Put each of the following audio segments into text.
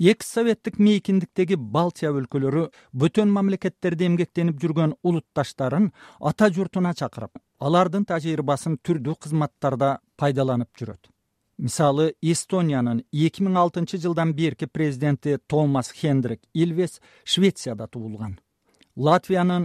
Экс советтик мейкиндиктеги Балтия өлкөлөрү бөтөн мамлекеттерде эмгектенип жүргөн улутташтарын ата журтуна чакырып, алардын тажрыйбасын түрдүү кызматтарда пайдаланып жүрөт. Мисалы, Эстониянын 2006 жылдан берки президенти Томас Хендрик Илвес Швецияда туулган. Латвиянын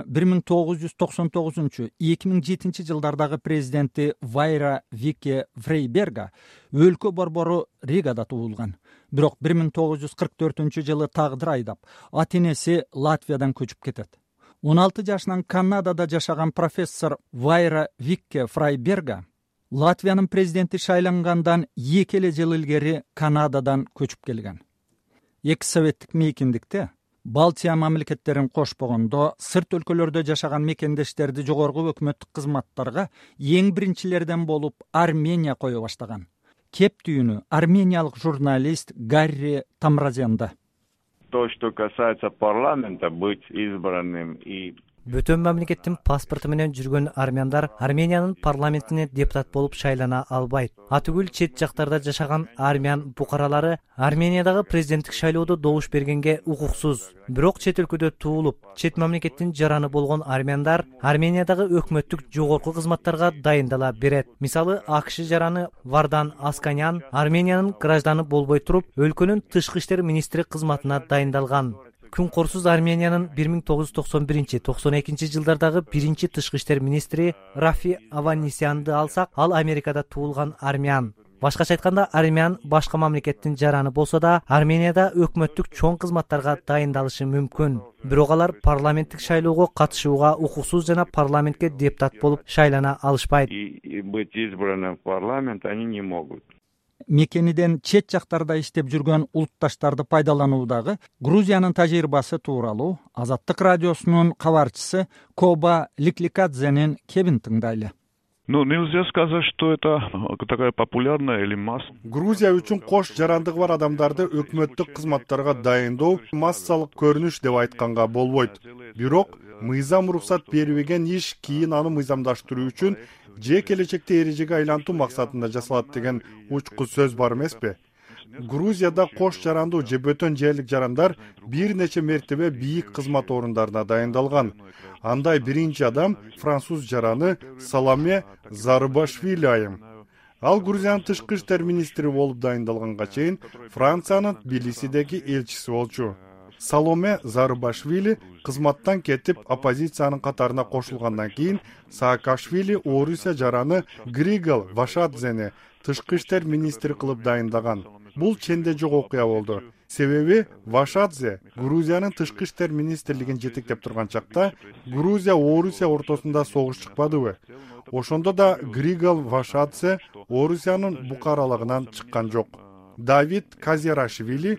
1999-2007 жылдардагы президенти Вайра Вике Фрейберга өлкө борбору Ригада туулган. Бирок 1944 жылы тагдыр айдап, ата-энеси Латвиядан көчүп кетет. 16 жашынан Канадада жашаган профессор Вайра Вике Фрейберга Латвиянын президенти шайлангандан 2 жыл илгери Канададан көчүп келген. Экс советтик мейкиндикте Балтия мамлекеттерин кошпогондо сырт өлкөлөрдө жашаган мекендештерди жогорку өкмөттүк кызматтарга эң биринчилерден болуп Армения кое баштаган. Кептүүнү армениялык журналист Гарри Тамразенда. То, что касается парламента, быть избранным и Бөтөн мамлекеттин паспорту менен жүргөн армяндар Армениянын парламентине депутат болуп шайлана албайт. Атүгүл чет жактарда жашаган армян букаралары Армениядагы президенттик шайлоодо добуш бергенге укуксуз. Бирок чет өлкөдө туулуп, чет мамлекеттин жараны болгон армяндар Армениядагы өкмөттүк жогорку кызматтарга дайындала берет. Мисалы, АКШ жараны Вардан Асканян Армениянын гражданы болбой туруп, өлкөнүн тышкы иштер министри кызматына дайындалган. Күн корсуз Армениянын 1991-92 жылдардагы биринчи тышкы иштер министри Рафи Аванесянды алсак, ал Америкада туулган армян. Башкача айтканда, армян башка мамлекеттин жараны болсо да, Арменияда өкмөттүк чоң кызматтарга дайындалышы мүмкүн. Бирок алар парламенттик шайлоого катышууга укуксуз жана парламентке депутат болуп шайлана алышпайт. и быть избранным в парламент они не могут. Мекениден чет жактарда иштеп жүргөн улутташтарды пайдалануудагы Грузиянын тажрыйбасы тууралуу Азаттык радиосунун кабарчысы Коба Ликликадзенин кебин тыңдайлы. Нельзя сказать, что это такая популярная или масса. Грузия үчүн кош жарандыгы бар адамдарды өкмөттүк кызматтарга дайындоо массалык көрүнүш деп айтканга болбойт. Бирок мыйзам уруксат бербеген иш кийин аны мыйзамдаштыруу үчүн же келечекте эрежеге айлантуу максатында жасалат деген учку сөз бар эмеспи? Грузияда кош жарандуу же бөтөн жерлик жарандар бир нече мертебе бийик кызмат орундарына дайындалган. Андай биринчи адам француз жараны Саломе Зарубашвили айым. Ал Грузиянын тышкы иштер министри болуп дайындалганга чейин Франциянын Тбилисидеги элчиси болчу. Саломе Зарубашвили кызматтан кетип оппозициянын катарына кошулгандан кийин Саакашвили Орусия жараны Григол Вашадзени тышкы иштер министри кылып дайындаган. Бул ченде жок окуя болду. Себеби Вашадзе Грузиянын тышкы иштер министрлигин жетектеп турган чакта Грузия Орусия ортосунда согуш чыкпадыбы? Ошондо да Григол Вашадзе Орусиянын букаралыгынан чыккан жок. Давид Казерашвили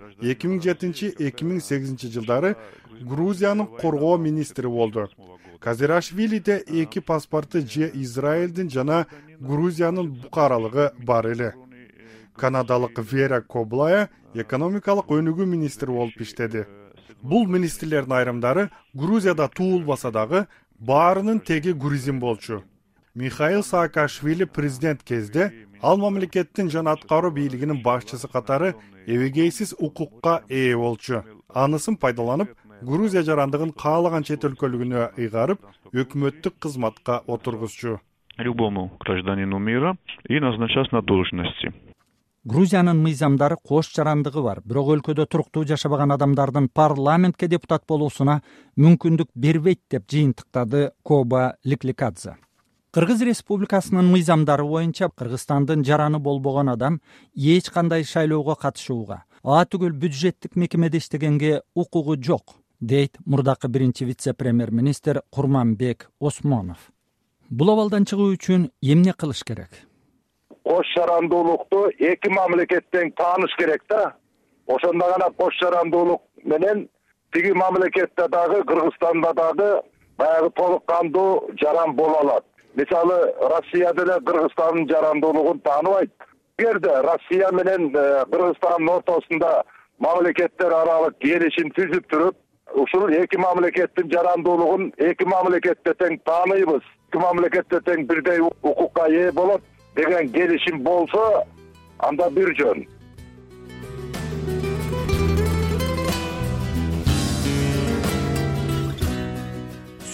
2007-2008 жылдары Грузиянын коргоо министри болду. Казерашвилиде 2 паспорты же Израилдин жана Грузиянын букаралыгы бар эле. Канадалык Вера Коблая экономикалык өнүгүү министри болуп иштеди. Бул министрлердин айрымдары Грузияда туулбаса дагы баарынын теги грузин болчу. Михаил Саакашвили президент кезде ал мамлекеттин жана аткаруу бийлигинин башчысы катары эбегейсиз укукка ээ болчу. Анысын пайдаланып, Грузия жарандыгын каалаган чет өлкөлүгүнө ыйгарып, өкмөттүк кызматка отургузчу. Любому гражданину мира и назначать на должности. Грузиянын мыйзамдары кош жарандыгы бар, бирок өлкөдө туруктуу жашабаган адамдардын парламентке депутат болуусуна мүмкүндүк бербейт деп жыйынтыктады Коба Ликликадзе. Кыргыз Республикасынын мыйзамдары боюнча Кыргызстандын жараны болбогон адам эч кандай шайлоого катышууга, түгүл бюджеттик мекемеде иштегенге укугу жок, дейт мурдакы биринчи вице-премьер-министр Курманбек Осмонов. Бул абалдан чыгуу үчүн эмне кылыш керек? Кош жарандуулукту эки мамлекеттен тааныш керек да. Ошондо гана кош жарандуулук менен тиги мамлекетте дагы Кыргызстанда дагы баягы толук кандуу жаран боло алат. Мисалы, Россия деле Кыргызстандын жарандуулугун тааныбайт. Эгерде Россия менен Кыргызстандын ортосунда мамлекеттер аралык келишим түзүп туруп, ушул эки мамлекеттин жарандуулугун эки мамлекетте тең тааныйбыз, эки мамлекетте тең бирдей укукка ээ болот деген келишим болсо, анда бир жөн.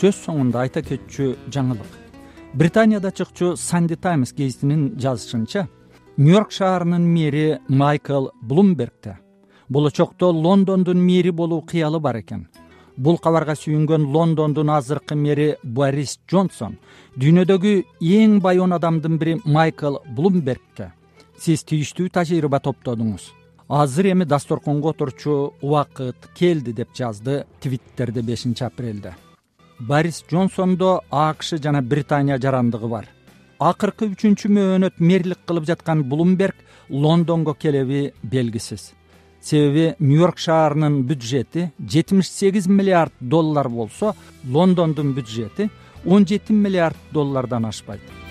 сөз соңунда айта кетчү жаңылык. Британияда чыкчу Sunday Times гезитинин жазышынча, Нью-Йорк шаарынын мэри Майкл Блумбергте болочокто Лондондун мэри болуу кыялы бар экен. Бул кабарга сүйүнгөн Лондондун азыркы мэри Борис Джонсон дүйнөдөгү эң бай 10 адамдын бири Майкл Блумбергке: "Сиз тийиштүү тажрыйба топтодуңуз. Азыр эми дасторконго отурчу убакыт келди", деп жазды Твиттерде 5 апрелде. Борис Джонсондо АКШ жана Британия жарандыгы бар. Акыркы 3 мөөнөт мэрлик кылып жаткан Блумберг Лондонго келеби белгисиз. Себеби Нью-Йорк шаарынын бюджети 78 миллиард доллар болсо, Лондондун бюджети 17 миллиард доллардан ашпайт.